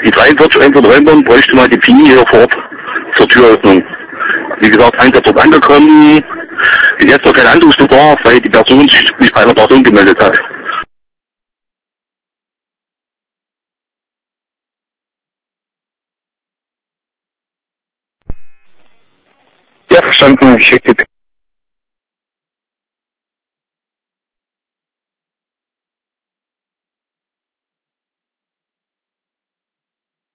Die 43 bräuchte mal die PIN hier vor Ort zur Türöffnung. Wie gesagt, Einsatz dort angekommen, ist jetzt noch kein Handlungsbedarf, weil die Person sich nicht bei einer Person gemeldet hat. Ja, verstanden. Ich schicke die